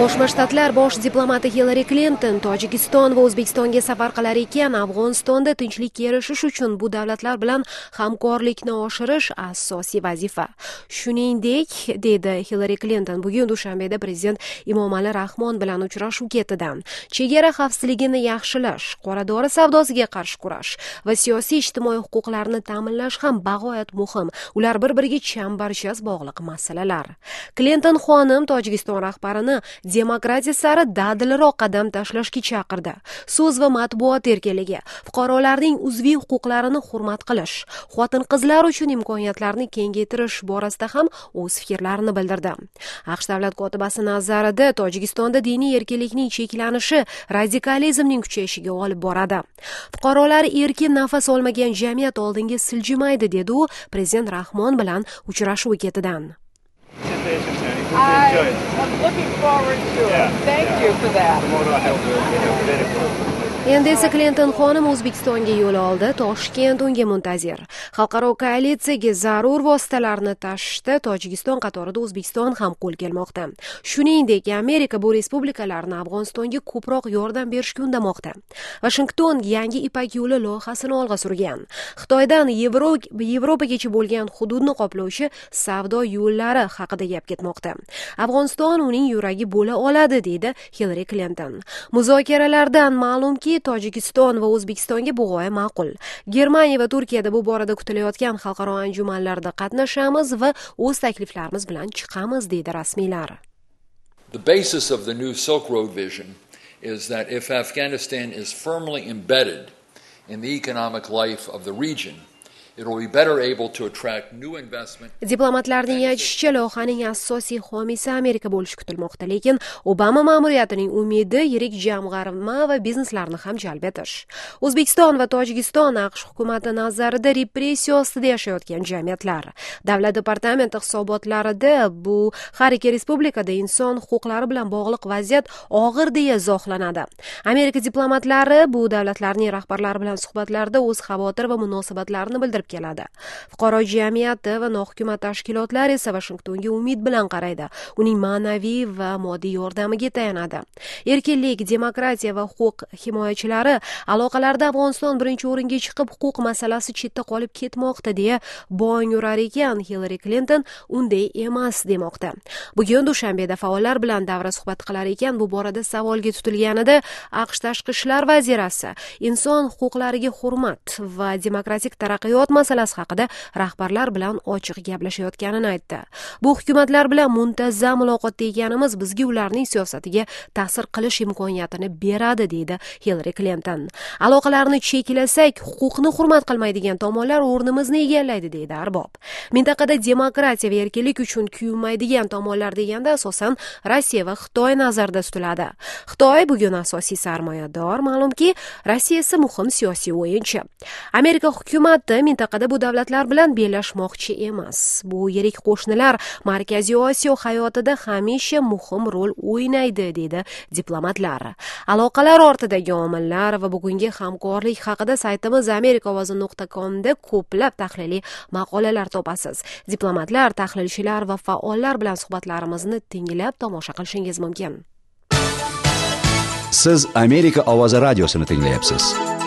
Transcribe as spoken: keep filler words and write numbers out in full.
Qo'shma Shtatlar bosh diplomati Hillary Clinton Tojikiston va O'zbekistonga safar qilar ekan, Afg'onistonda tinchlikka erishish uchun bu davlatlar bilan hamkorlikni oshirish asosiy vazifa. Shuningdek, dedi Hillary Clinton, bugun Dushanbeda prezident Emomali Rahmon bilan uchrashuv ketidan chegara xavfsizligini yaxshilash, qora dori savdosiga qarshi kurash va siyosiy ijtimoiy huquqlarni ta'minlash ham bag'oyat muhim. Ular bir-biriga chambarchas bog'liq masalalar. Clinton xonim Tojikiston rahbarini demokratiya sari dadilroq qadam tashlashga chaqirdi. So'z va matbuot erkinligi, fuqarolarning uzviy huquqlarini hurmat qilish, xotin-qizlar uchun imkoniyatlarni kengaytirish borasida ham o'z fikrlarini bildirdi. AQSh davlat kotibasi nazarida Tojikistonda diniy erkinlikning cheklanishi radikalizmning kuchayishiga olib boradi. Fuqarolar erkin nafas olmagan jamiyat oldinga siljimaydi, dedi u prezident Rahmon bilan uchrashuv ketidan. I am looking forward to it. Yeah, Thank yeah. you for that. Endi esa Clinton xonim O'zbekistonga yo'l oldi. Toshkent unga muntazir. Xalqaro koalitsiyaga zarur vositalarni tashishda Tojikiston qatorida O'zbekiston ham qo'l kelmoqda. Shuningdek, Amerika bu respublikalarni Afg'onistonga ko'proq yordam berishga undamoqda. Washington yangi Ipak yo'li loyihasini olg'a surgan. Xitoydan Yevropagacha bo'lgan hududni qoplovchi savdo yo'llari haqida gap ketmoqda. Afg'oniston uning yuragi bo'la oladi, deydi Hillary Clinton. Muzokaralardan ma'lumki, Tojikiston va O'zbekistonga bu g'oya ma'qul. Germaniya va Turkiyada bu borada kutilayotgan xalqaro anjumanlarda qatnashamiz va o'z takliflarimiz bilan chiqamiz, deydi rasmiylar. The basis of the new Silk Road vision is that if Afghanistan is firmly embedded in the economic life of the region, it will be better able to attract new investment. Diplomatlarning aytishicha, loyihaning asosiy homiysi Amerika bo'lishi kutilmoqda, lekin Obama ma'muriyatining umidi yirik jamg'arma va bizneslarni ham jalb etish. O'zbekiston va Tojikiston AQSh hukumati nazarida repressiya ostida yashayotgan jamiyatlar. Davlat departamenti hisobotlarida bu har ikki respublikada inson huquqlari bilan bog'liq vaziyat og'ir deya izohlanadi. Amerika diplomatlari bu davlatlarning rahbarlari bilan suhbatlarda o'z xavotir va munosabatlarini bildirib keladi. Fuqaro jamiyati va nohukumat tashkilotlar esa Washingtonga umid bilan qaraydi. Uning ma'naviy va moddiy yordamiga tayanadi. Erkinlik, demokratiya va huquq himoyachilari aloqalarda Afg'oniston birinchi o'ringa chiqib, huquq masalasi chetda qolib ketmoqda deya bong urar ekan. Hillary Clinton unday emas demoqda. Bugun Dushanbeda faollar bilan davra suhbat qilar ekan, bu borada savolga tutilganida AQSh tashqi ishlar vazirasi inson huquqlariga hurmat va demokratik taraqqiyot masalasi haqida rahbarlar bilan ochiq gaplashayotganini aytdi. Bu hukumatlar bilan muntazam muloqotda ekanimiz bizga ularning siyosatiga ta'sir qilish imkoniyatini beradi, deydi Hillary Clinton. Aloqalarni cheklasak, huquqni hurmat qilmaydigan tomonlar o'rnimizni egallaydi, deydi arbob. Mintaqada demokratiya va erkinlik uchun kuyunmaydigan tomonlar deganda asosan Rossiya va Xitoy nazarda tutiladi. Xitoy bugun asosiy sarmoyador, ma'lumki, Rossiya esa muhim siyosiy o'yinchi. Amerika hukumati mintaqada bu davlatlar bilan bellashmoqchi emas. Bu yirik qo'shnilar Markaziy Osiyo hayotida hamisha muhim rol o'ynaydi, dedi diplomatlar. Aloqalar ortidagi omillar va bugungi hamkorlik haqida saytimiz amerika ovozi nuqta com da ko'plab tahliliy maqolalar topasiz. Diplomatlar, tahlilchilar va faollar bilan suhbatlarimizni tinglab tomosha qilishingiz mumkin. Siz Amerika ovozi radiosini tinglayapsiz.